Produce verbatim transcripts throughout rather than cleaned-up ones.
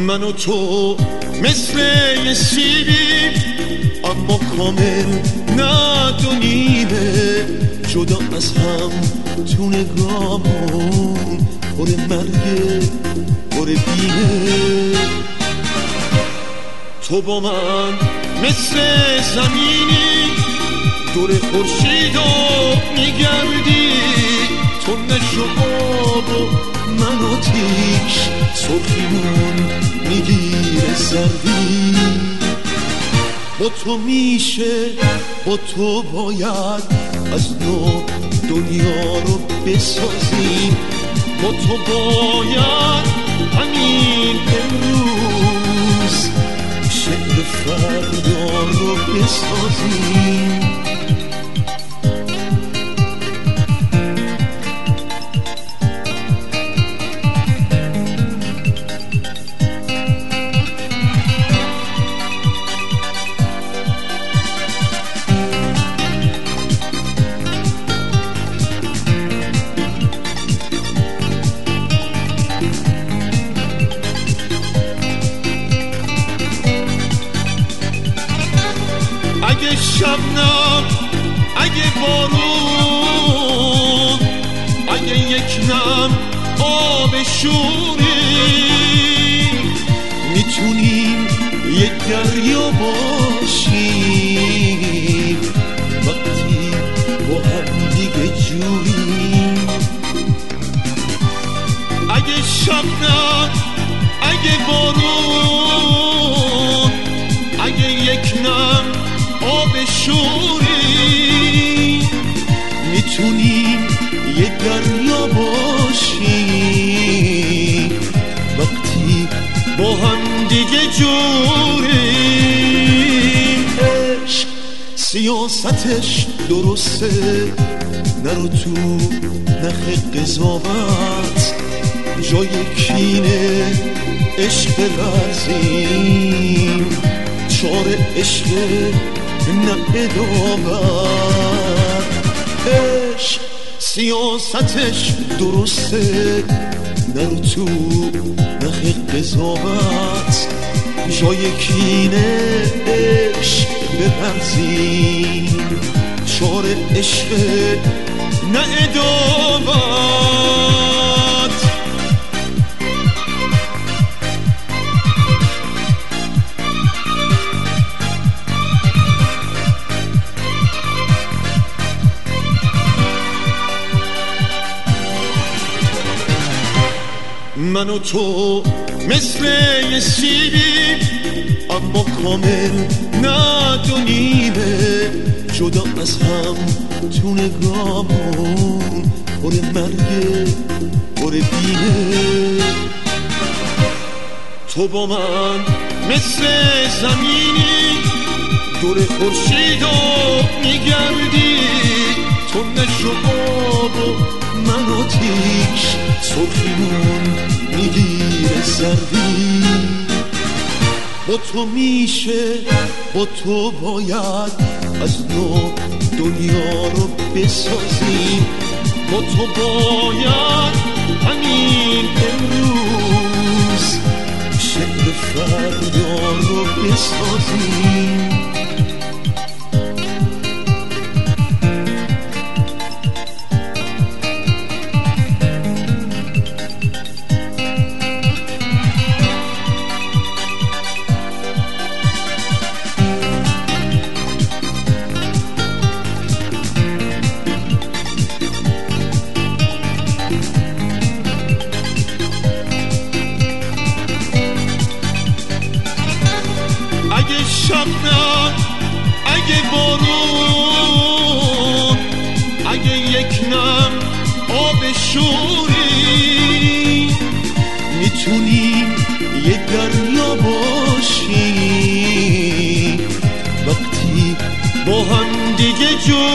من و تو مثل یه سیبی اما کامل نه دو نیمه، جدا از هم تو نگامون پر مرگه پر بینه. تو با من مثل زمینی دور خورشیدو میگردی، تو نشو آب و من آتیش، سرخیمون میگیره سردی. با تو میشه، با تو باید از نو دنیا رو بسازیم، با تو باید همین امروز شعر فردا رو بسازیم. اگه شبنم، اگه بارون، اگه یک نم آب شوری، میتونیم یک دریا باشیم وقتی با هم دیگه جوریم. اگه شبنم، اگه بارون، اگه یک نم آب شوری، میتونیم یه دریا باشیم وقتی با هم دیگه جوریم. عشق سیاستش درسته، نرو تو نخ قضاوت، جای کینه عشق ورزیم، چاره عشق نه ادامت. عشق سیاستش درسته، نرو تو نخ قضاوت، جای کینه عشق بپرزیم، چاره عشق نه ادامت. من و تو مثل یه سیبی اما کامل نه دو نیمه، جدا از هم تو نگامون پر مرگه پر بینه. تو با من مثل زمینی دور خورشیدو میگردی، تو نشو آب و من آتیش، سرخیمون میگیره سردی. با تو میشه، با تو باید از نو دنیا رو بسازیم، با تو باید همین امروز شعر فردا رو بسازیم. اگه شبنم، اگه بارون، اگه یک نم آب شوری، میتونیم یه دریا باشیم وقتی با هم دیگه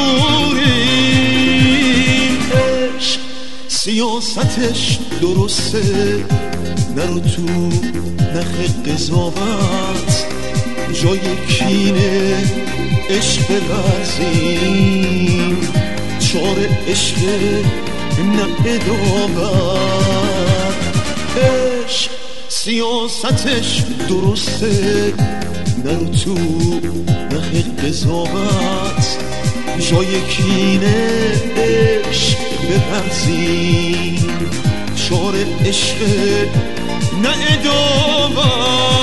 جوریم. عشق سیاستش درسته، نرو تو نخ قضاوت، جای کینه عشق ورزیم، چاره عشق نه ادامت. عشق سیاستش درسته، نرو تو نخ قضاوت، جای کینه عشق بپرزین، شعار عشق نه ادامت.